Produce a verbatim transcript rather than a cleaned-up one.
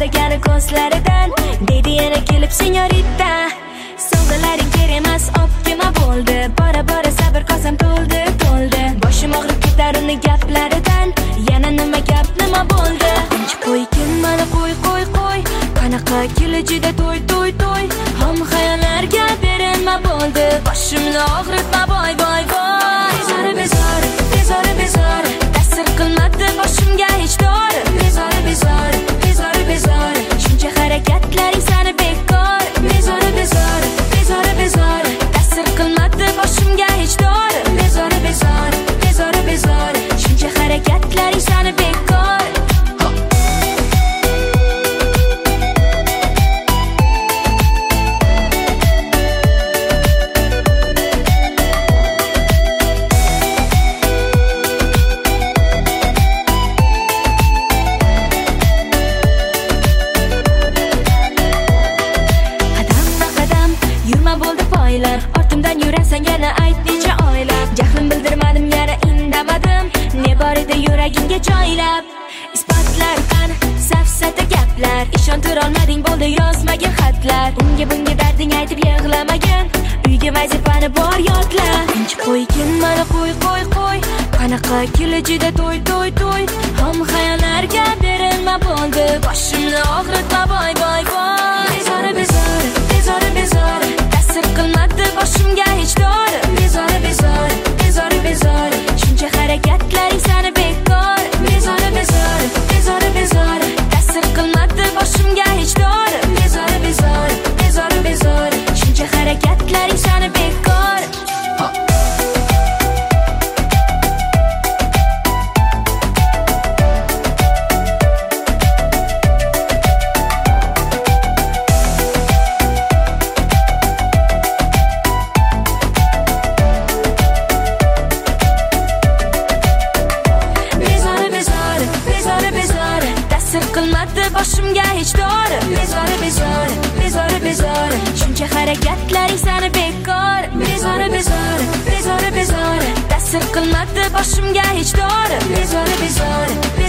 porlagani ko'zlaridan. Dedi yana kelib senyorita, sovg'alaring kerak emas, optima bo'ldi. Bora bora sabr qosam to'ldi, to'ldi. Boshim og'rib ketar uni gaplaridan. Yana nima gap, nima bo'ldi? Tinch qo'ygin mana, qo'y, qo'y, qo'y. Qanaqa kelajida to'y, to'y, to'y. Ham xayollarga berilma bo'ldi. Boshimni og'ritma, boy, boy, boy. Bezori, bezori, bezori, bezori. Ta'sir qilmadi boshimga hech dori. Bezori, bezori, bezori, bezori. Shuncha harakatlaring sani bekor. Bezori, bezori, bezori, bezori. Ta'sir qilmadi boshimga hech dori. Bezori, bezori, bezori, bezori. Shuncha harakatlaring sani bekor. Ortimdan yurasan yana ayt necha oylab. Jahlim bildirmadim yana indamadim. Ne bor edi yuragingga joylab. Isbotlar qani, safsata gaplar. Ishontira olmading bo'ldi yozmagin xatlar. Unga bunga darding aytib yig'lamagin. Uyga vazifani bor yodla. Tinch qo'ygin mana, qo'y, qo'y, qo'y. Qanaqa kelajida to'y, to'y, to'y. Ham xayollarga berilma bo'ldi. Boshimni og'ritma, boy, boy, boy. Bezori, bezori, bezori, bezori. Ta'sir qilmadi boshimga hech dori. Bezori, bezori, bezori, bezori. Shuncha harakatlaring sani bekor. Bezori, bezori, bezori, bezori. Ta'sir qilmadi boshimga hech dori. Bezori, bezori, bezori, bezori. Shuncha harakatlaring sani bekor. Qilmadi boshimga hech dori. Bezori, bezori, bezori, bezori. Shuncha harakatlaring sani bekor. Bezori, bezori, bezori, bezori. Ta'sir qilmadi boshimga hech dori. Bezori, bezori.